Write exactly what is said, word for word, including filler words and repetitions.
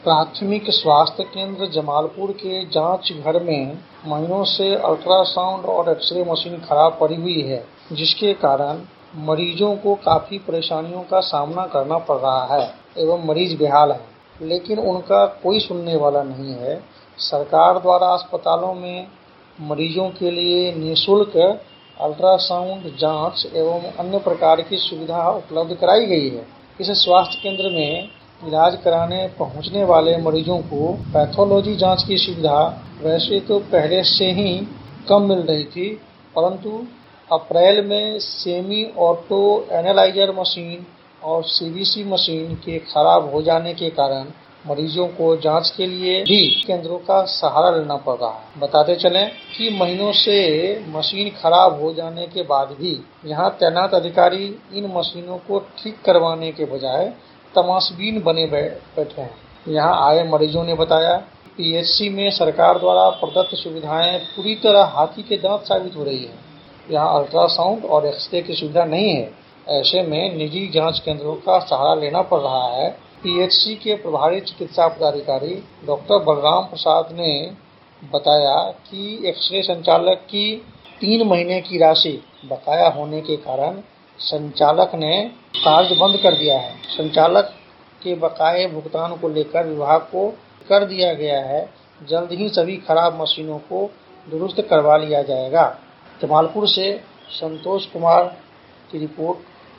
प्राथमिक स्वास्थ्य केंद्र जमालपुर के जांच घर में महीनों से अल्ट्रासाउंड और एक्सरे मशीन खराब पड़ी हुई है, जिसके कारण मरीजों को काफ़ी परेशानियों का सामना करना पड़ रहा है एवं मरीज बेहाल हैं, लेकिन उनका कोई सुनने वाला नहीं है। सरकार द्वारा अस्पतालों में मरीजों के लिए निःशुल्क अल्ट्रासाउंड जांच एवं अन्य प्रकार की सुविधा उपलब्ध कराई गई है। इस स्वास्थ्य केंद्र में इलाज कराने पहुंचने वाले मरीजों को पैथोलॉजी जांच की सुविधा वैसे तो पहले से ही कम मिल रही थी, परंतु अप्रैल में सेमी ऑटो एनालाइजर मशीन और सीबीसी मशीन के खराब हो जाने के कारण मरीजों को जांच के लिए भी केंद्रों का सहारा लेना पड़ रहा है। बताते चलें कि महीनों से मशीन खराब हो जाने के बाद भी यहां तैनात अधिकारी इन मशीनों को ठीक करवाने के बजाय तमाशबीन बने बैठे हैं। यहां आए मरीजों ने बताया, पीएचसी में सरकार द्वारा प्रदत्त सुविधाएं पूरी तरह हाथी के दांत साबित हो रही है। यहाँ अल्ट्रासाउंड और एक्सरे की सुविधा नहीं है। ऐसे में निजी जांच केंद्रों का सहारा लेना पड़ रहा है। पीएचसी के प्रभारी चिकित्सा पदाधिकारी डॉक्टर बलराम प्रसाद ने बताया कि एक्सरे संचालक की तीन महीने की राशि बकाया होने के कारण संचालक ने कार्य बंद कर दिया है। संचालक के बकाये भुगतान को लेकर विभाग को कर दिया गया है। जल्द ही सभी खराब मशीनों को दुरुस्त करवा लिया जाएगा। जमालपुर से संतोष कुमार की रिपोर्ट।